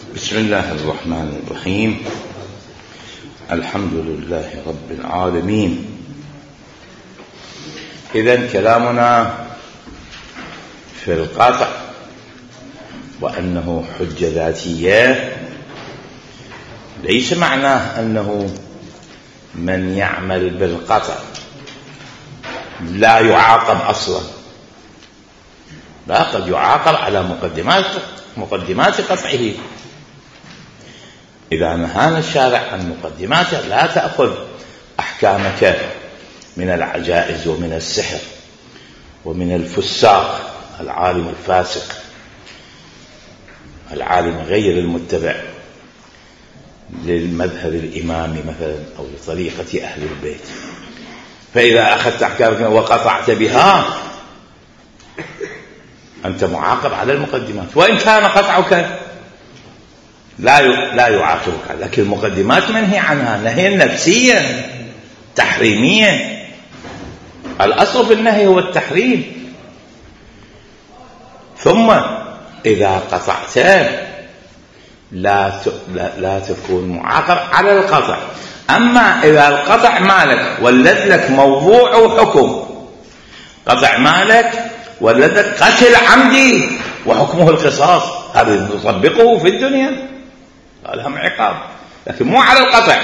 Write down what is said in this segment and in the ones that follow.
بسم الله الرحمن الرحيم. الحمد لله رب العالمين. إذن كلامنا في القطع وأنه حجة ذاتية ليس معناه أنه من يعمل بالقطع لا يعاقب أصلا، لا، قد يعاقب على مقدمات قطعه. إذا نهانا الشارع عن مقدماته لا تأخذ أحكامك من العجائز ومن السحر ومن الفساق، العالم الفاسق، العالم غير المتبع للمذهب الإمامي مثلا أو لطريقة أهل البيت. فإذا أخذت أحكامك وقطعت بها أنت معاقب على المقدمات، وإن كان قطعك لا يعاقبك، لكن المقدمات منهي عنها نهيا نفسيا تحريميا. الأصل في النهي هو التحريم. ثم إذا قطعت لا تكون معاقب على القطع. أما إذا القطع مالك ولد لك موضوع حكم، قطع مالك ولد لك قتل عمدي وحكمه القصاص، هذا نطبقه في الدنيا، لهم عقاب، لكن مو على القطع.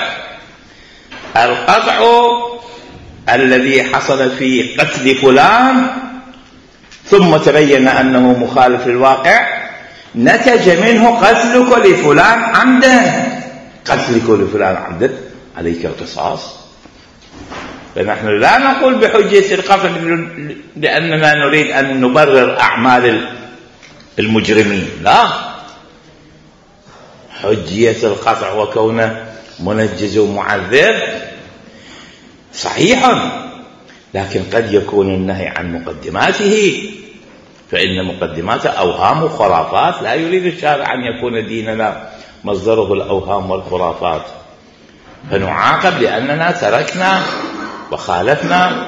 القطع الذي حصل في قتل فلان ثم تبين أنه مخالف للواقع نتج منه قتلك لفلان عمدا، قتلك لفلان عمدا عليك القصاص. فنحن لا نقول بحجة القطع لأننا نريد أن نبرر أعمال المجرمين، لا، حجية القطع وكونه منجز ومعذب صحيح، لكن قد يكون النهي عن مقدماته، فإن مقدماته أوهام وخرافات، لا يريد الشارع أن يكون ديننا مصدره الأوهام والخرافات، فنعاقب لأننا تركنا وخالفنا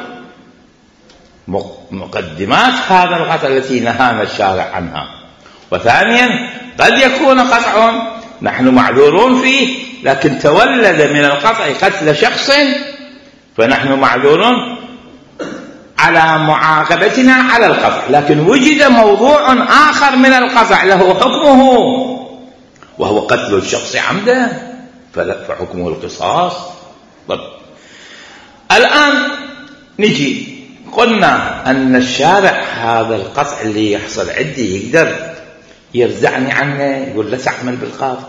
مقدمات هذا القطع التي نهانا الشارع عنها. وثانيا قد يكون قطع نحن معذورون فيه، لكن تولد من القطع قتل شخص، فنحن معذورون على معاقبتنا على القطع، لكن وجد موضوع آخر من القطع له حكمه وهو قتل الشخص عمدا، فحكمه القصاص. طب الآن نجي قلنا أن الشارع هذا القطع اللي يحصل عندي يقدر يرزعني عنه، يقول لا تعمل بالقاطع.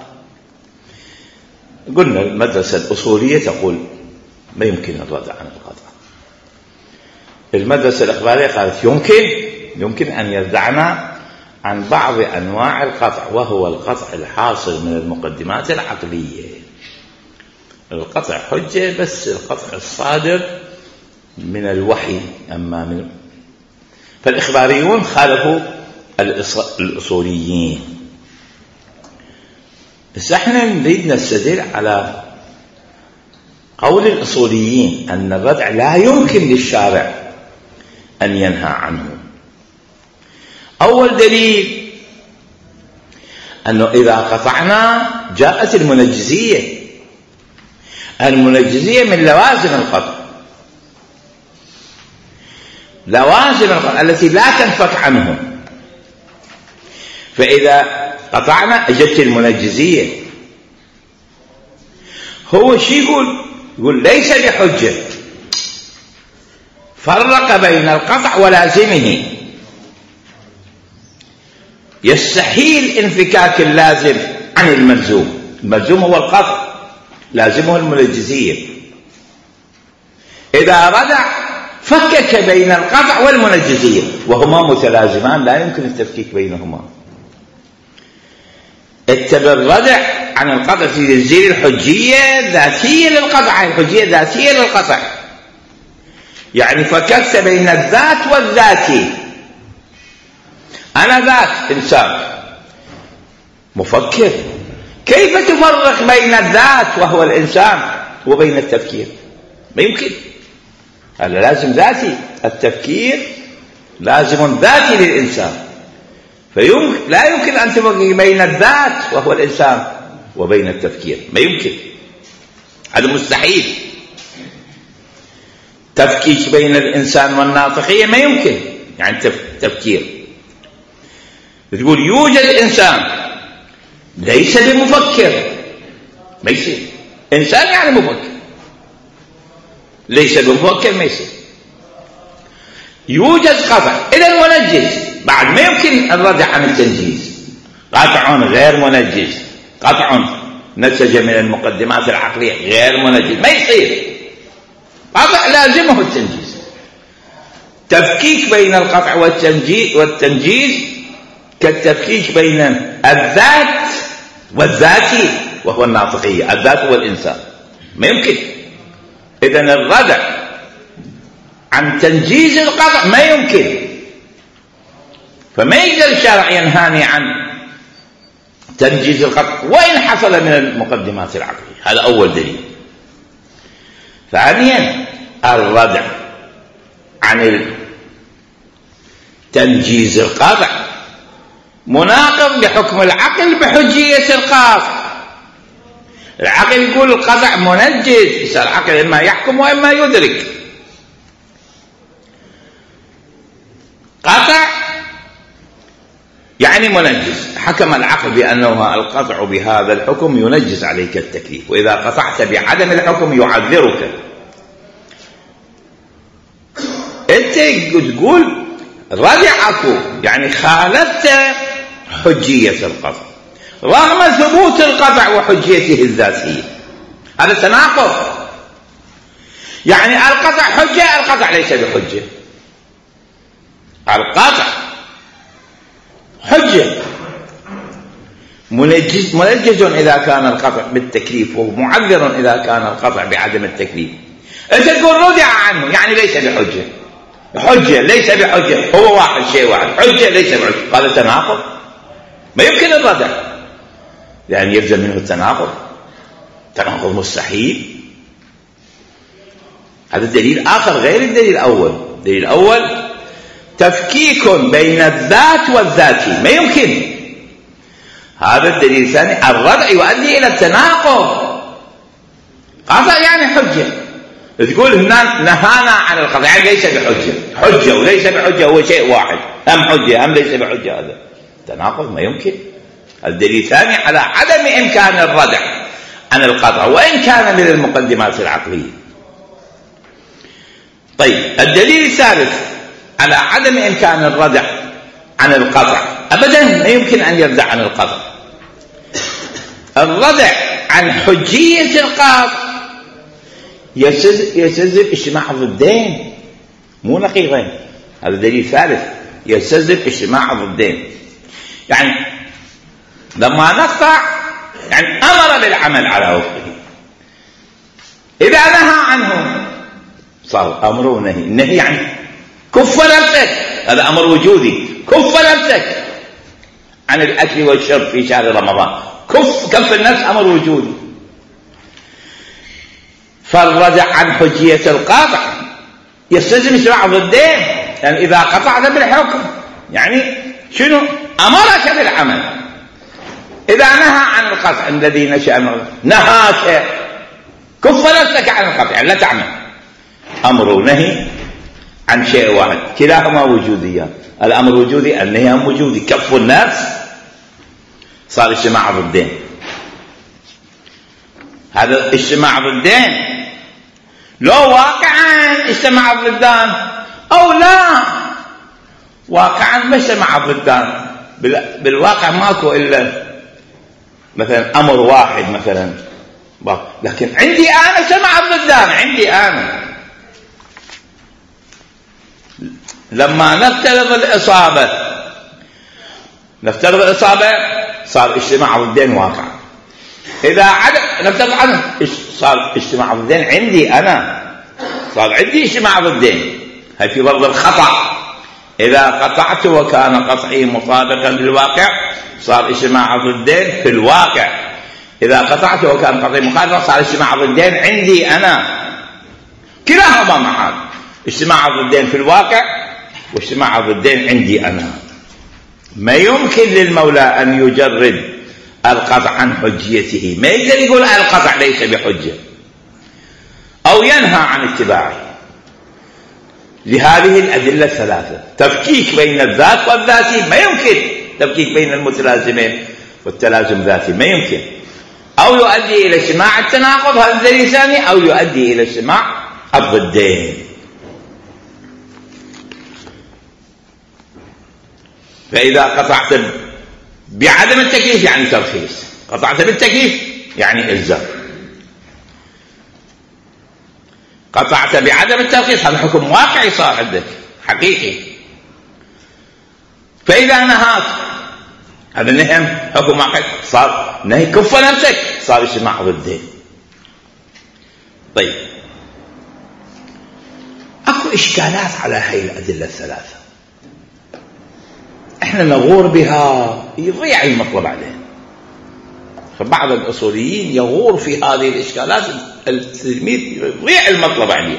قلنا المدرسة الأصولية تقول ما يمكن الردع عن القطع. المدرسة الإخبارية قالت يمكن أن يردعنا عن بعض أنواع القطع، وهو القطع الحاصل من المقدمات العقلية. القطع حجة بس القطع الصادر من الوحي، أما فالإخباريون خالفوا الأصوليين. بس احنا نريد نستدل على قول الأصوليين أن الردع لا يمكن للشارع أن ينهى عنه. أول دليل أنه إذا قطعنا جاءت المنجزية من لوازم القطع، لوازم القطع التي لا تنفك عنه. فإذا قطعنا اجت المنجزية. هو شي يقول ليس بحجة، فرق بين القطع ولازمه. يستحيل انفكاك اللازم عن الملزوم، الملزوم هو القطع، لازمه المنجزية. إذا ردع فكك بين القطع والمنجزية، وهما متلازمان لا يمكن التفكيك بينهما. الردع عن القطع في تنزيل الحجية ذاتية للقطع، الحجية ذاتية للقطع، يعني فككت بين الذات والذاتي. أنا ذات إنسان مفكر، كيف تفرق بين الذات وهو الإنسان وبين التفكير؟ ما يمكن، هذا لازم ذاتي، التفكير لازم ذاتي للإنسان. لا يمكن أن تفرق بين الذات وهو الإنسان وبين التفكير، ما يمكن، هذا مستحيل. تفكيك بين الإنسان والناطقية ما يمكن، يعني تفكير. تقول يوجد إنسان ليس بمفكر، ما يصير. إنسان يعني مفكر، ليس بمفكر ما يصير. يوجد قطع، إذا منجز بعد ما يمكن الردع عن التنجيز. قطع غير منجز، قطع نتج من المقدمات العقلية غير منجز، ما يصير. قطع لازمه التنجيز. تفكيك بين القطع والتنجيز كالتفكيك بين الذات والذاتي وهو الناطقية، الذات هو الإنسان، ما يمكن. إذن الردع عن تنجيز القطع ما يمكن، فما يقدر الشارع ينهاني عن تنجيز القطع وإن حصل من المقدمات العقلية. هذا أول دليل. ثانيا الردع عن تنجيز القطع مناقض لحكم العقل بحجية القاطع. العقل يقول القطع منجز، العقل إما يحكم وإما يدرك. قطع يعني منجز، حكم العقل بأنه القطع بهذا الحكم ينجز عليك التكليف، وإذا قطعت بعدم الحكم يعذرك. أنت تقول ردعك يعني خالفت حجية القطع رغم ثبوت القطع وحجيته الذاتية، هذا تناقض. يعني القطع حجة، القطع ليس بحجة. القطع حجة، منجز إذا كان القطع بالتكليف، ومعذر إذا كان القطع بعدم التكليف. أنت تقول ردع عنه يعني ليس بحجة، حجة ليس بحجة، هو واحد شيء واحد، حجة ليس بحجة. هذا تناقض، ما يمكن الردع، لأن يلزم منه التناقض، تناقض مستحيل. هذا دليل آخر غير الدليل الأول. الدليل الأول تفكيك بين الذات والذاتي، ما يمكن. هذا الدليل الثاني الردع يؤدي إلى التناقض. قطع يعني حجة، تقول هنا نهانا عن القطع يعني ليس بحجة، حجة وليس بحجة هو شيء واحد، أم حجة أم ليس بحجة، هذا تناقض ما يمكن. الدليل الثاني على عدم إمكان الردع عن القطع وإن كان من المقدمات العقلية. طيب الدليل الثالث على عدم إمكان الردع عن القطع، أبدا ما يمكن أن يردع عن القطع. الردع عن حجية القطع يستلزم اجتماع ضدين مو نقيضين. هذا دليل ثالث يستلزم اجتماع ضدين. يعني لما نقطع يعني أمر بالعمل على وفقه، إذا نهى عنه صار أمر ونهي. النهي يعني كف نفسك، هذا أمر وجودي، كف نفسك عن الأكل والشرب في شهر رمضان، كف النفس أمر وجودي. فالردع عن حجية القاطع يستلزم اجتماع ضدين. يعني إذا قطعت بالحكم يعني شنو؟ أمرك بالعمل. إذا نهى عن القطع الذي نشأ نهاك كف نفسك عن القطع يعني لا تعمل. أمر ونهي عن شيء واحد، كلاهما وجوديان. الأمر وجودي، النهي وجودي. كف النفس صار اجتماع ضدين. هذا اجتماع ضدين لو واقعا اجتماع ضدان أو لا واقعا ما اجتمع ضدان. بالواقع ماكو إلا مثلا أمر واحد مثلا، لكن عندي أنا اجتمع ضدان. عندي أنا لما نفترض الإصابة صار اجتماع ضدين واقع. إذا نفترض عنه صار اجتماع ضدين عندي أنا، صار عندي اجتماع ضدين. هاي في برض الخطأ، إذا قطعت وكان قطعي مطابقا للواقع صار اجتماع ضدين في الواقع. إذا قطعت وكان قطعي مخالفا صار اجتماع ضدين عندي أنا. كلاهما معا، اجتماع ضدين في الواقع واجتماع ضدين عندي أنا. ما يمكن للمولى أن يجرد القطع عن حجيته، ما يقدر يقول القطع ليس بحجة أو ينهى عن اتباعه لهذه الأدلة الثلاثة. تفكيك بين الذات والذاتي ما يمكن، تفكيك بين المتلازمين والتلازم ذاتي ما يمكن، أو يؤدي إلى اجتماع التناقض هذا الدليل الثاني، أو يؤدي إلى اجتماع الضدين. فإذا قطعت بعدم التكليف يعني ترخيص، قطعت بالتكليف يعني إلزام، قطعت بعدم الترخيص هذا حكم واقعي صار عندك حقيقي. فإذا نهاك هذا نهي حكم واقعي، صار نهي كف نفسك، صار اجتماع ضدين. طيب اكو اشكالات على هاي الأدلة الثلاثة احنا نغور بها يضيع المطلب عليه. فبعض الأصوليين يغور في هذه الإشكالات، التلميذ يضيع المطلب عليه.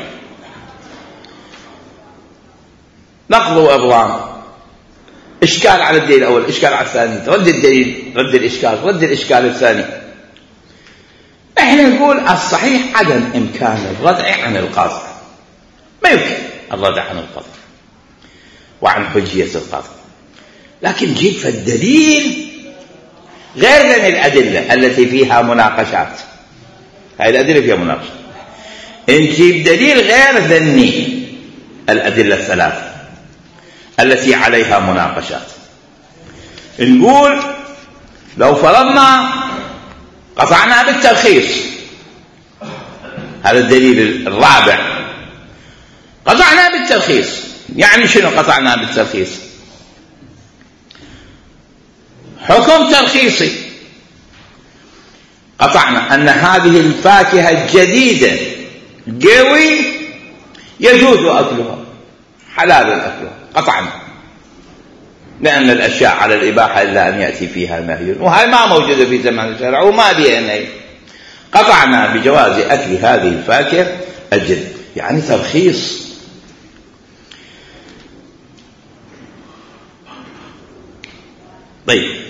نقض وإبرام، إشكال على الدليل الأول، إشكال على الثاني، رد الدليل، رد الإشكال، رد الإشكال الثاني. احنا نقول الصحيح عدم إمكان الردع عن القاطع، ما يمكن الردع عن القاطع وعن حجية القاطع، لكن جيب فالدليل غير من الأدلة التي فيها مناقشات. هذه الأدلة فيها مناقشة، نجيب دليل غير ذني الأدلة الثلاثة التي عليها مناقشات. نقول لو فرضنا قطعنا بالترخيص، هذا الدليل الرابع، قطعنا بالترخيص يعني شنو قطعنا بالترخيص؟ حكم ترخيصي، قطعنا أن هذه الفاكهة الجديدة قوي يجوز أكلها، حلال أكلها، قطعنا، لأن الأشياء على الإباحة إلا أن يأتي فيها نهي، وهي ما موجودة في زمان الشرع وما بها نهي. قطعنا بجواز أكل هذه الفاكهة الجديدة، يعني ترخيص. طيب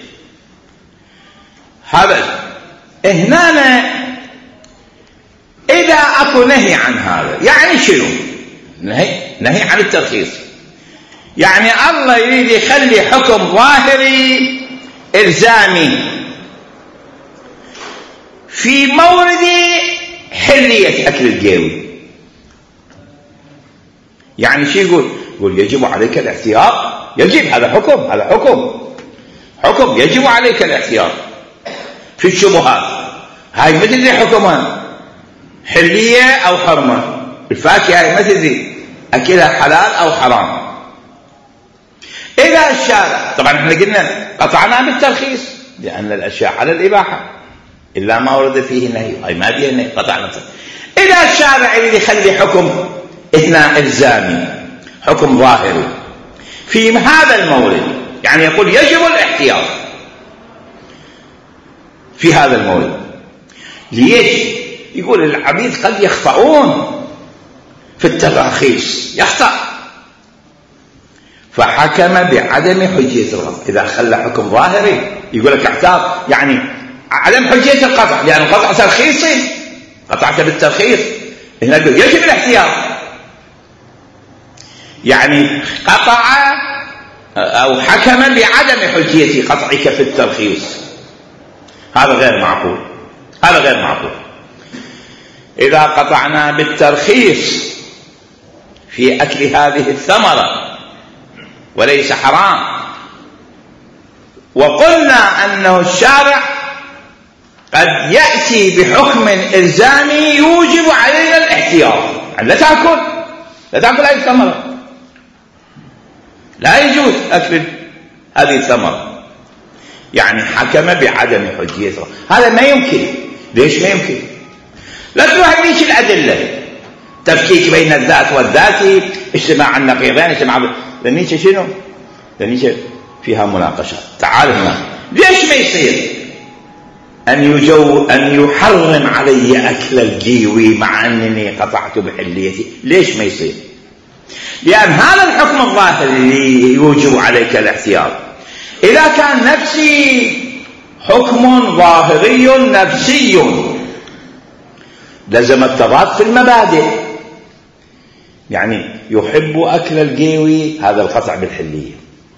هذا هنا إذا أكو نهي عن هذا يعني شنو؟ نهي عن الترخيص، يعني الله يريد يخلي حكم ظاهري إلزامي في مورد حلية أكل القوي. يعني شو يقول يجب عليك الاحتياط، يجب، هذا حكم، هذا حكم يجب عليك الاحتياط في الشبهات. هاي ما تدري حكمها حلية أو حرمة، الفاكهة هاي ما تدري أكلها حلال أو حرام. إذا الشارع، طبعا احنا قلنا قطعنا بالترخيص لأن الأشياء على الإباحة إلا ما ورد فيه النهي، هاي ما فيها النهي، قطعنا. إذا الشارع يريد يخلي حكم إثناء إلزامي، حكم ظاهري في هذا المورد، يعني يقول يجب الاحتياط في هذا المورد. ليش؟ يقول العبيد قد يخطئون في التراخيص، يخطأ، فحكم بعدم حجية القطع. إذا خلى حكم ظاهري يقول لك احتاط، يعني عدم حجية القطع، لأن القطع ترخيصي، قطعت بالترخيص، هنا يقول يجب الاحتياط، يعني قطع أو حكم بعدم حجية قطعك في الترخيص. هذا غير معقول، هذا غير معقول. إذا قطعنا بالترخيص في أكل هذه الثمرة وليس حرام، وقلنا أنه الشارع قد يأتي بحكم إلزامي يوجب علينا الاحتياط، يعني لا تأكل هذه الثمرة، لا يجوز أكل هذه الثمرة، يعني حكم بعدم حجيته. هذا ما يمكن. ليش ما يمكن؟ لا تروح ليش الأدلة، تفكيك بين الذات والذاتي، اجتماع النقيضين، اجتماع لنيش شنو؟ لنيش فيها مناقشة. تعال هنا، ليش ما يصير أن يحرم علي أكل الجيوي مع أنني قطعت بحليتي؟ ليش ما يصير؟ لأن هذا الحكم الظاهر اللي يوجب عليك الاحتياط إذا كان نفسي حكم ظاهري نفسي لزم التضاد في المبادئ. يعني يحب أكل القيوي، هذا القطع بالحلية،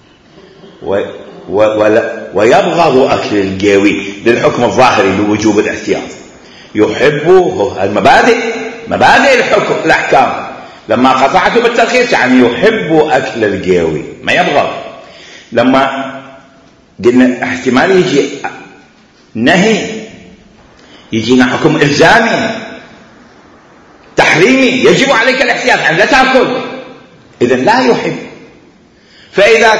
ويبغض أكل القيوي للحكم الظاهري لوجوب الاحتياط. يحبه المبادئ، مبادئ الحكم الأحكام. لما قطعته بالترخيص يعني يحب أكل القيوي، ما يبغض. لما قلنا احتمال يجي نهي، يجينا حكم إلزامي تحريمي يجب عليك الاحتياط أن لا تأكل، إذن لا يحب. فإذا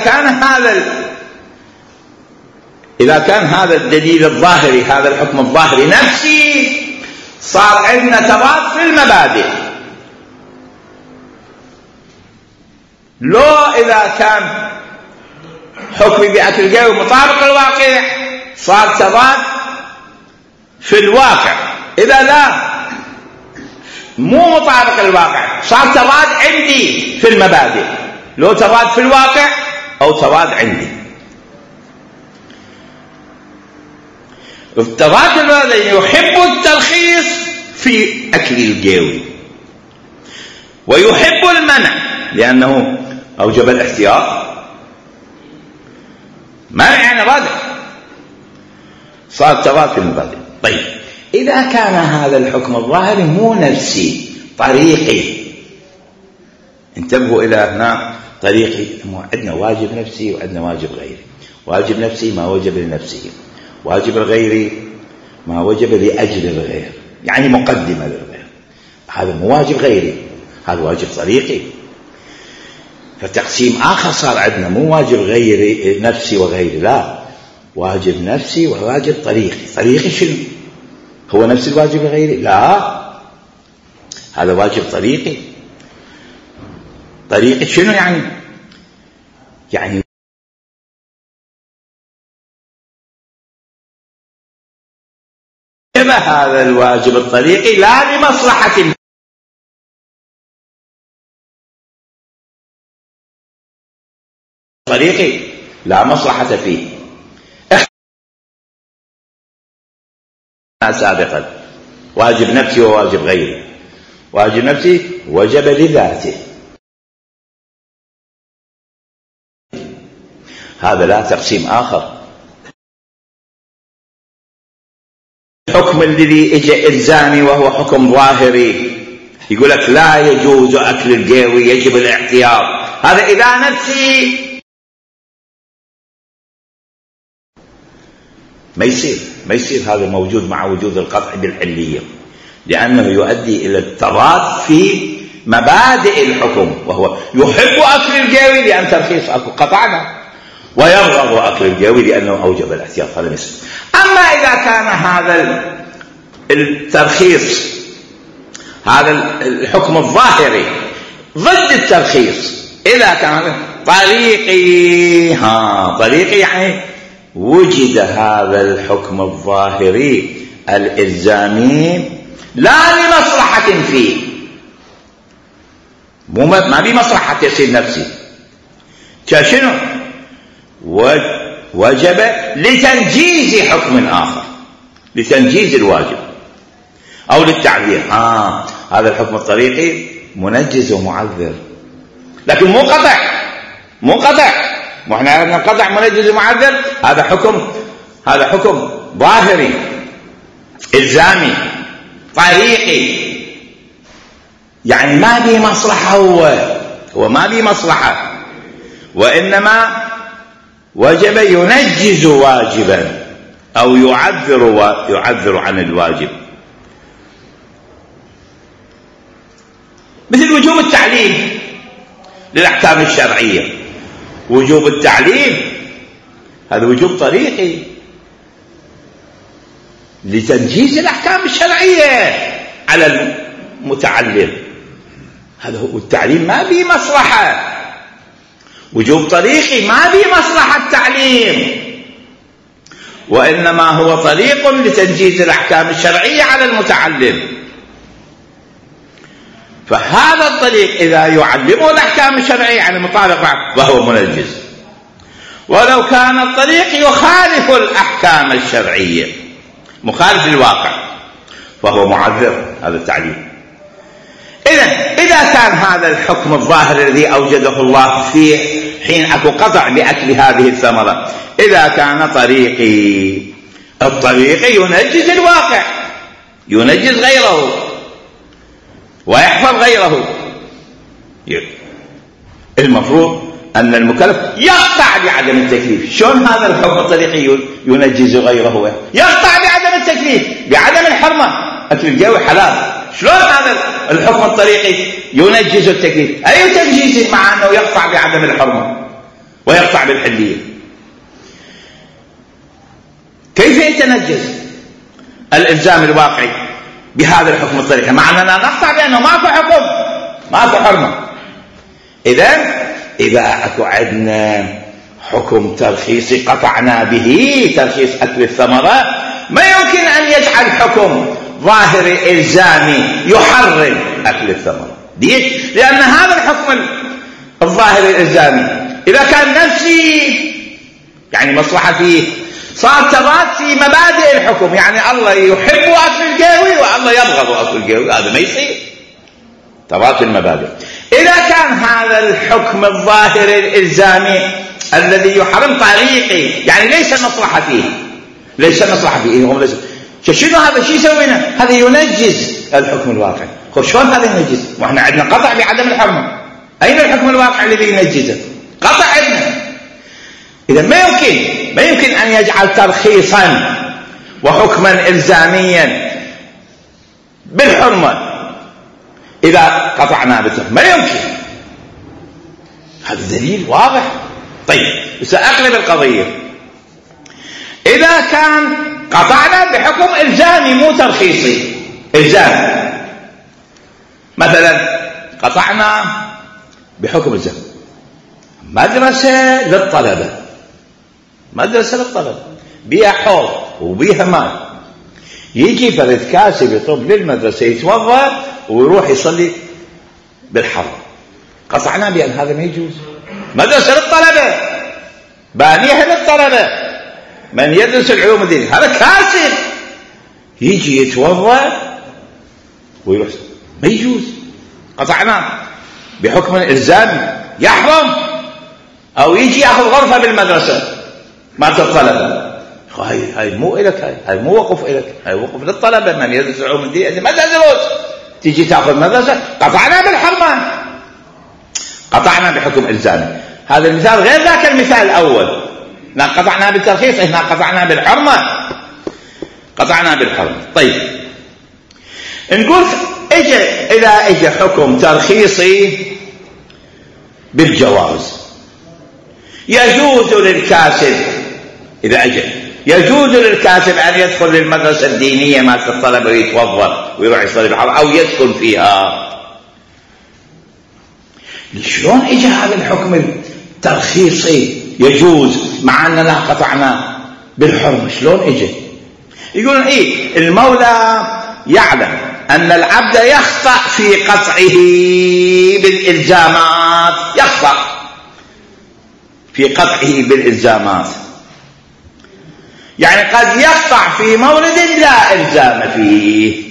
كان هذا الدليل الظاهري، هذا الحكم الظاهري نفسي، صار عندنا تضاد في المبادئ. لو إذا كان حكمي بأكل القيوي مطابق الواقع صار تضاد في الواقع، إذا لا مو مطابق الواقع صار تضاد عندي في المبادئ. لو تضاد في الواقع أو تضاد عندي. التضاد الذي يحب الترخيص في أكل القيوي، ويحب المنع لأنه أوجب الاحتياط. منع يعني رادع، صار تضاد في المبادئ. طيب إذا كان هذا الحكم الظاهري مو نفسي، طريقي، انتبهوا إلى هنا، طريقي. عندنا واجب نفسي وعندنا واجب غيري. واجب نفسي ما وجب لنفسه، واجب الغيري ما وجب لأجل الغير، يعني مقدمة للغير. هذا مو واجب غيري، هذا واجب طريقي. فتقسيم آخر صار عندنا، مو واجب غيري نفسي وغيري، لا، واجب نفسي وواجب طريقي. طريقي شنو؟ هو نفس الواجب الغيري؟ لا، هذا واجب طريقي. طريقي شنو يعني؟ يعني هذا الواجب الطريقي لا لمصلحة طريقي، لا مصلحة فيه. سابقا واجب نفسي وواجب غيري. واجب نفسي وجب لذاته، هذا لا تقسيم آخر. الحكم الذي اجى إلزامي وهو حكم ظاهري، يقول لك لا يجوز أكل القيوي، يجب الاحتياط. هذا إذا نفسي ما يصير هذا موجود مع وجود القطع بالحلية، لأنه يؤدي إلى التضاد في مبادئ الحكم، وهو يحب أكل القيوي لأن ترخيص قطعنا، ويرغب أكل القيوي لأنه أوجب الاحتياط. هذا مثل. أما إذا كان هذا الترخيص، هذا الحكم الظاهري ضد الترخيص، إذا كان طريقي، طريقي يعني وجد هذا الحكم الظاهري الإلزامي لا لمصلحة فيه، ما بمصلحة يصير نفسي، شنو؟ وجب لتنجيز حكم آخر، لتنجيز الواجب أو للتعذير. هذا الحكم الطريقي منجز ومعذر، لكن مو قطع. وإحنا عرفنا القطع منجز ومعذر، هذا حكم ظاهري إلزامي طريقي، يعني ما به مصلحة. هو ما به مصلحة، وإنما وجب ينجز واجبا أو يعذر عن الواجب. مثل وجوب التعليم للأحكام الشرعية. وجوب التعليم هذا وجوب طريقي لتنجيز الأحكام الشرعية على المتعلم، هذا هو التعليم، ما به مصلحة. وجوب طريقي ما به مصلحة التعليم، وإنما هو طريق لتنجيز الأحكام الشرعية على المتعلم. فهذا الطريق إذا يعلمه الأحكام الشرعية عن المطابقة فهو منجز، ولو كان الطريق يخالف الأحكام الشرعية، مخالف للواقع، فهو معذر. هذا التعليل. إذا كان هذا الحكم الظاهر الذي أوجده الله في حين أكو قطع بأكل هذه الثمرة، إذا كان الطريق ينجز الواقع، ينجز غيره ويحفظ غيره، المفروض أن المكلف يقطع بعدم التكليف. شلون هذا الحكم الطريقي ينجز غيره؟ يقطع بعدم التكليف، بعدم الحرمة. أكل الجوي حلال، شلون هذا الحكم الطريقي ينجز التكليف؟ أي تنجيز مع أنه يقطع بعدم الحرمة ويقطع بالحلية؟ كيف يتنجز الإلزام الواقعي بهذا الحكم الطريقي مع أننا نقطع بأنه ما في حكم، ما في حرمة؟ إذا أكو عندنا حكم ترخيصي قطعنا به ترخيص أكل الثمرة، ما يمكن أن يجعل حكم ظاهري إلزامي يحرم أكل الثمرة. ليش؟ لأن هذا الحكم الظاهري الإلزامي إذا كان نفسي يعني مصلحة فيه، صار تضاد في مبادئ الحكم. يعني الله يحب أكل الجاوي والله يبغض أكل الجاوي، هذا ما يصير، تضاد في المبادئ. إذا كان هذا الحكم الظاهري الإلزامي الذي يحرم طريقي، يعني ليس مصلحة فيه، ليس مصلحة فيه، شنو هذا؟ شو يسوينا؟ هذا ينجز الحكم الواقعي. شلون هذا ينجز؟ واحنا عندنا قطع بعدم الحرمة. أين الحكم الواقعي الذي ينجزه؟ قطع عندنا. إذا ما يمكن أن يجعل ترخيصا وحكما إلزاميا بالحرمة إذا قطعنا بالترخيص، ما يمكن. هذا دليل واضح. طيب سأقلب القضية. إذا كان قطعنا بحكم إلزامي مو ترخيصي، إلزامي، مثلا قطعنا بحكم إلزامي مدرسة للطلبة، مدرسة للطلبة بيها حوض وبيها ماء، يجي فرد كاسب يطب للمدرسة يتوضأ ويروح يصلي بالحرم، قطعنا بأن هذا ما يجوز. مدرسة للطلبة بانيها للطلبة، من يدرس العلوم الدينية هذا كاسب يجي يتوضأ ويروح، ما يجوز، قطعنا بحكم الإلزامي يحرم. أو يجي يأخذ غرفة بالمدرسة مع الطلبة، هاي مو إلك، هاي مو وقف إلك، هاي وقف للطلبة من يدرس العلوم الدينية، ما تدرس، تيجي تأخذ مدرسة. قطعنا بالحرمة، قطعنا بحكم إلزامي. هذا المثال غير ذاك المثال الأول، قطعنا بالترخيص، هنا قطعنا بالحرمة، قطعنا بالحرمة. طيب نقول إذا اجى حكم ترخيصي بالجواز، يجوز للكاسب، إذا اجى يجوز للكاسب أن يدخل للمدرسة الدينية مع الطلبة ويتوضأ ويروح يصلي بالحرم أو يسكن فيها. شلون اجى هذا الحكم الترخيصي يجوز مع أننا قطعنا بالحرمة؟ شلون اجى؟ يقولون المولى يعلم أن العبد يخطأ في قطعه بالإلزامات، يخطأ في قطعه بالإلزامات، يعني قد يقطع في مورد لا إلزام فيه.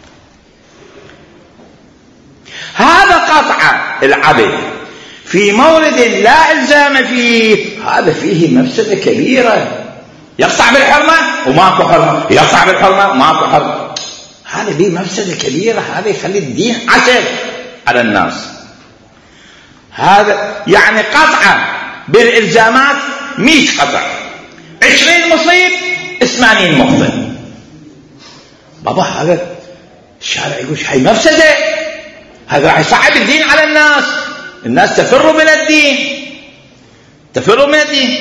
هذا قطع العبد في مورد لا إلزام فيه، هذا فيه مفسدة كبيرة. يقطع بالحرمة وماكو حرمة، يقطع بالحرمة وماكو حرمة، هذا فيه مفسدة كبيرة. هذا يخلي الدين عسر على الناس. هذا يعني قطع بالإلزامات 100 قطع، 20 مصيب 80 مخطئ. بابا هذا الشارع يقول هاي مفسدة، هذا راح يصعب الدين على الناس، الناس تفر من الدين، تفر من الدين.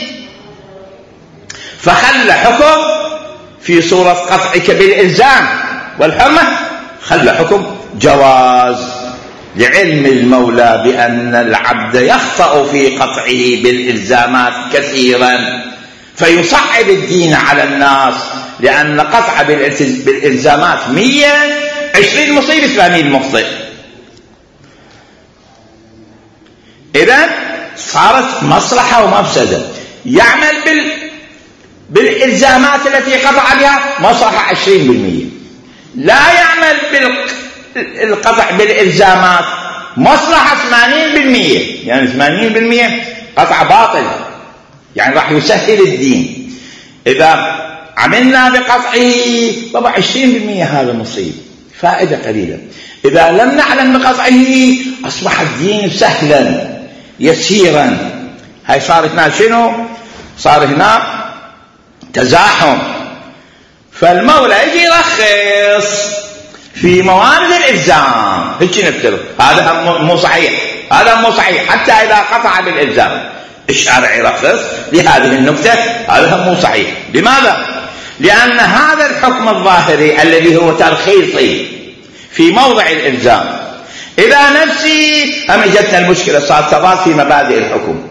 فخلى حكم في صورة قطعك بالإلزام والحرمة، خلى حكم جواز لعلم المولى بأن العبد يخطأ في قطعه بالإلزامات كثيرا، فيصعب الدين على الناس، لأن قطع بالإلزامات 100 20 مصيب 80 مخطئ. إذن صارت مصلحة ومفسدة. يعمل بالإلزامات التي قطع بها مصلحة 20%، لا يعمل بالقطع بالإلزامات مصلحة 80%، يعني 80% قطع باطل، يعني راح يسهل الدين. إذا عملنا بقطعه طبعا 20% هذا مصيب، فائدة قليلة. إذا لم نعلم بقطعه أصبح الدين سهلا يسيرا. هاي صار هنا شنو؟ صار هنا تزاحم. فالمولى يجي يرخص في موارد الإلزام، هيك نفترض هذا مو صحيح، هذا مو صحيح حتى إذا قطع بالإلزام. الشارع يرخص لهذه النكتة، هذا مو صحيح. لماذا؟ لأن هذا الحكم الظاهري الذي هو ترخيصي في موضع الإلزام، إذا نفسي أجتنا المشكلة صار تضاد في مبادئ الحكم،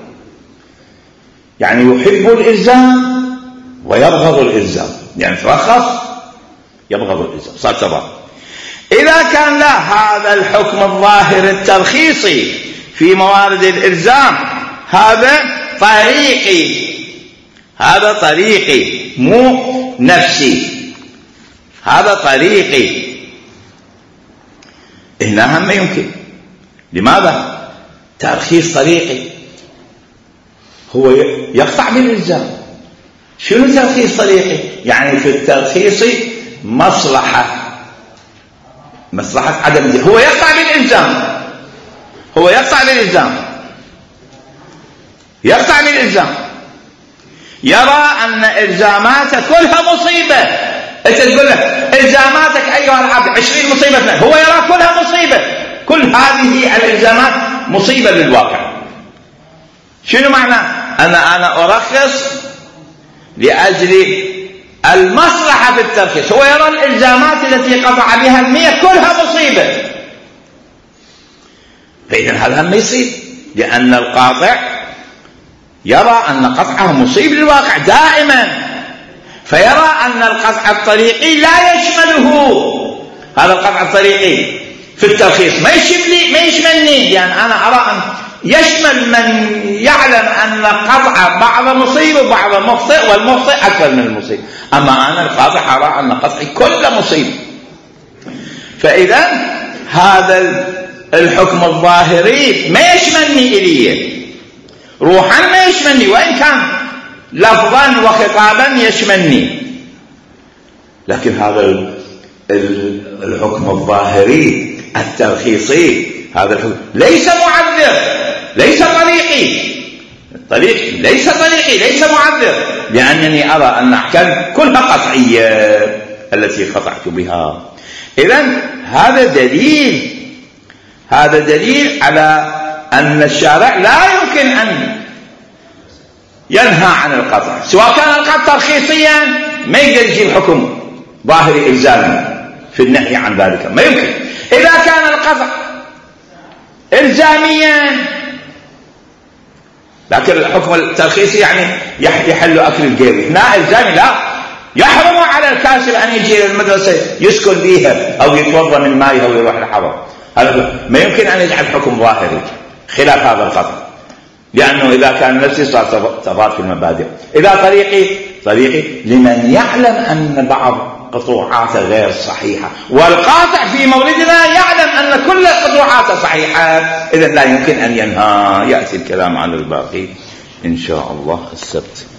يعني يحب الإلزام ويبغض الإلزام، يعني ترخص يبغض الإلزام، صار تضاد. إذا كان لا، هذا الحكم الظاهر الترخيصي في موارد الإلزام هذا طريقي، هذا طريقي مو نفسي، هذا طريقي. هنا هم يمكن. لماذا؟ ترخيص طريقي هو يقطع بالإلزام. شنو ترخيص طريقي؟ يعني في الترخيص مصلحة عدم الإلزام. هو يقطع بالإلزام، هو يقطع بالإلزام، يرى أن إلزاماته كلها مصيبة. أنت تقول له إلزاماتك أيها العبد 20 مصيبة، هو يرى كلها مصيبة، كل هذه الإلزامات مصيبة للواقع. شنو معنى؟ أنا أرخص لأجل المصلحة في الترخيص. هو يرى الإلزامات التي قطع بها 100 كلها مصيبة، فإذا هذا هم يصيب، لأن القاطع يرى أن قطعه مصيب للواقع دائما، فيرى أن القطع الطريقي لا يشمله. هذا القطع الطريقي في الترخيص ما يشملني، يعني أنا أرى أن يشمل من يعلم أن قطع بعض مصيب وبعض مخطئ، والمخطئ أكثر من المصيب. أما أنا القاطع أرى أن قطعي كل مصيب. فإذا هذا الحكم الظاهري ما يشملني إليه، روحا ما يشملني، وإن كان لفظا وخطابا يشملني، لكن هذا الحكم الظاهري الترخيصي، هذا الحكم ليس معذر، ليس طريقي، ليس معذر، لأنني أرى أن أحكام كلها قطعية التي قطعت بها. إذن هذا دليل على أن الشارع لا يمكن أن ينهى عن القطع، سواء كان القطع ترخيصيا ما يقدر يجيب حكم ظاهري إلزامي في النهي عن ذلك، ما يمكن. إذا كان القطع إلزاميا، لكن الحكم الترخيصي يعني يحل أكل الجيب، هنا إلزامي لا، يحرم على الكاسب أن يجي إلى المدرسة يسكن فيها أو يتوضأ من مائها ويروح الحرم. هذا ما يمكن أن يجعل حكم ظاهري خلاف هذا القطع، لأنه إذا كان نفسي صار تضاد في المبادئ. إذا طريقي لمن يعلم أن بعض قطوعات غير صحيحة، والقاطع في موردنا يعلم أن كل قطوعات صحيحة، إذن لا يمكن أن ينهى. يأتي الكلام عن الباقي إن شاء الله السبت.